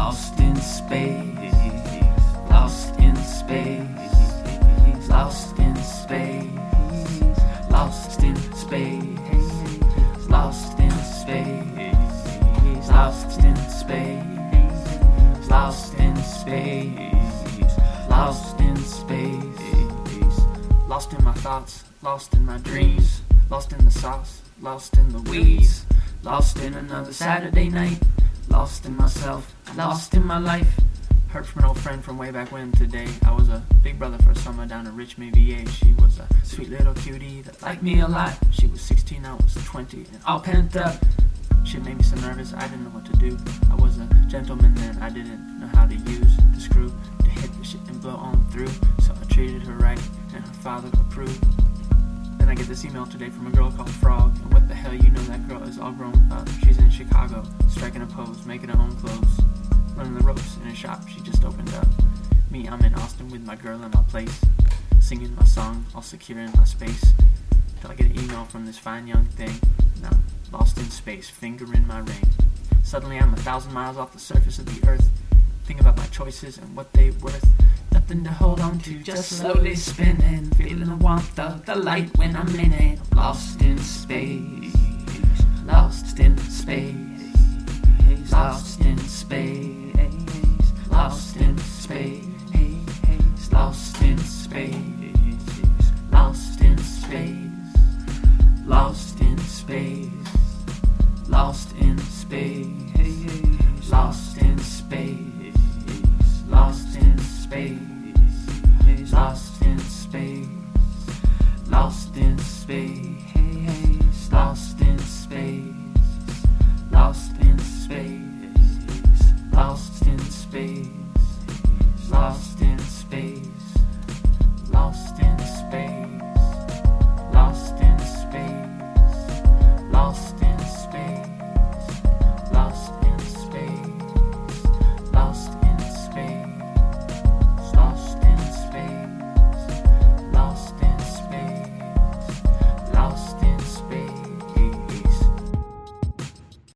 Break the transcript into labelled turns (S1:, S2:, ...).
S1: lost in space, lost in space, lost in space, lost in space, lost in space, lost in space, lost in space, lost in space, lost in my thoughts, lost in my dreams, lost in the sauce, lost in the weeds, lost in another Saturday night, lost in myself, lost in my life. Heard from an old friend from way back when today. I was a big brother for a summer down in Richmond, VA. She was a sweet little cutie that liked me a lot. She was 16, I was 20, and all pent up. Shit made me so nervous, I didn't know what to do. I was a gentleman then, I didn't know how to use the screw to hit the shit and blow on through. So I treated her right, and her father approved. Then I get this email today from a girl called Frog, and what the hell, you know that girl is all grown up. She's in Chicago, striking a pose, making her own clothes, learning the ropes in a shop she just opened up. Me, I'm in Austin with my girl in my place, singing my song, all secure in my space, till I get an email from this fine young thing, and I'm lost in space, finger in my ring. Suddenly I'm 1,000 miles off the surface of the earth, thinking about my choices and what they're worth. Nothing to hold on to, just slowly spinning, feeling the warmth of the light when I'm in it. I'm lost in space, lost in space, lost in space, lost in space, lost in